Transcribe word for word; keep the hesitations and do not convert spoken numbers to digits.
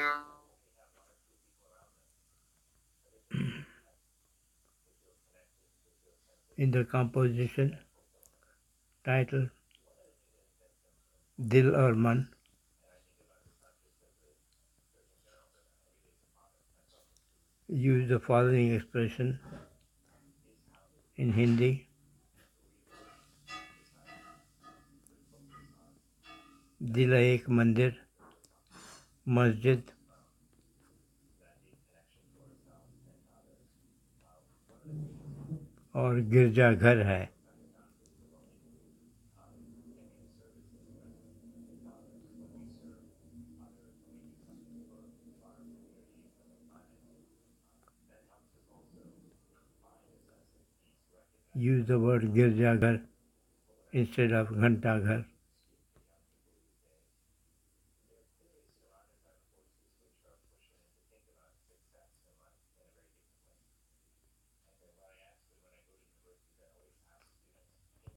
In the composition title Dil Aur Man, use the following expression in Hindi. दिल एक मंदिर, मस्जिद और गिरजाघर है. Use the word गिरजाघर instead of घंटाघर.